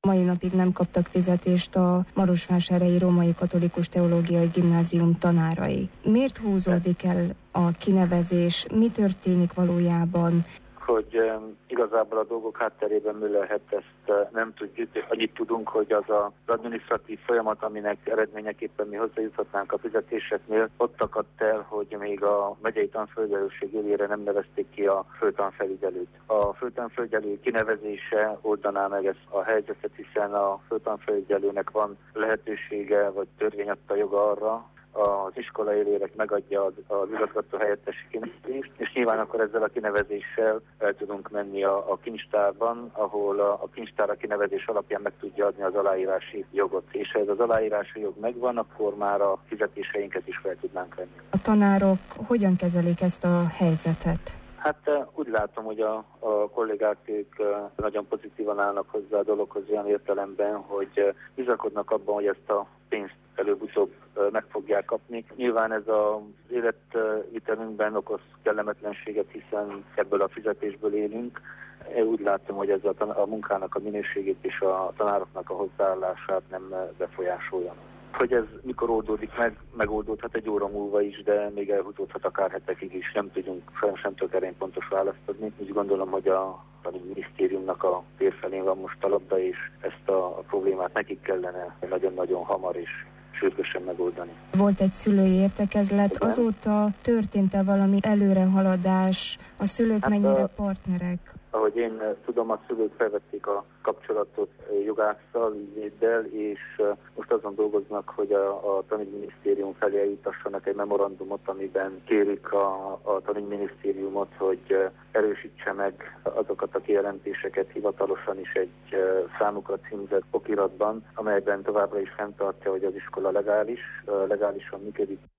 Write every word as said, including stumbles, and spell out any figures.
Mai napig nem kaptak fizetést a Marosvásárhelyi Római Katolikus Teológiai Gimnázium tanárai. Miért húzódik el a kinevezés? Mi történik valójában? Hogy um, igazából a dolgok hátterében mi lehet, ezt uh, nem tudjuk. Annyit tudunk, hogy az az adminisztratív folyamat, aminek eredményeképpen mi hozzájuthatnánk a fizetéseknél, ott akadt el, hogy még a megyei tanfelügyelőség élére nem nevezték ki a főtanfelügyelőt. A főtanfelügyelő kinevezése oldaná meg ezt a helyzetet, hiszen a főtanfelügyelőnek van lehetősége, vagy törvény adta joga arra, az iskola élére megadja az, az igazgató helyettesi kinevezést, és nyilván akkor ezzel a kinevezéssel el tudunk menni a, a kincstárban, ahol a, a kincstár a kinevezés alapján meg tudja adni az aláírási jogot. És ha ez az aláírási jog megvan, akkor már a fizetéseinket is fel tudnánk venni. A tanárok hogyan kezelik ezt a helyzetet? Hát úgy látom, hogy a, a kollégák ők nagyon pozitívan állnak hozzá a dologhoz olyan értelemben, hogy bizakodnak abban, hogy ezt a pénzt előbb-utóbb meg fogják kapni. Nyilván ez az életvitelünkben okoz kellemetlenséget, hiszen ebből a fizetésből élünk. Én úgy látom, hogy ez a, tan- a munkának a minőségét és a tanároknak a hozzáállását nem befolyásolja. Hogy ez mikor oldódik meg, megoldódhat egy óra múlva is, de még elhúzódhat akár hetekig is, nem tudunk, sajnos nem tudok erre pontos választ adni. Úgy gondolom, hogy a, a minisztériumnak a térfelén van most a labda, és ezt a, a problémát nekik kellene nagyon-nagyon hamar és sürgősen megoldani. Volt egy szülői értekezlet, igen. Azóta történt-e valami előrehaladás? A szülők hát mennyire a... partnerek? Ahogy én tudom, a szülők felvették a kapcsolatot jogásszal, ügyvéddel, és most azon dolgoznak, hogy a, a tanügyminisztérium felé eljutassanak egy memorandumot, amiben kérik a, a tanügyminisztériumot, hogy erősítse meg azokat a kijelentéseket hivatalosan is egy számukra címzett okiratban, amelyben továbbra is fenntartja, hogy az iskola legális, legálisan működik.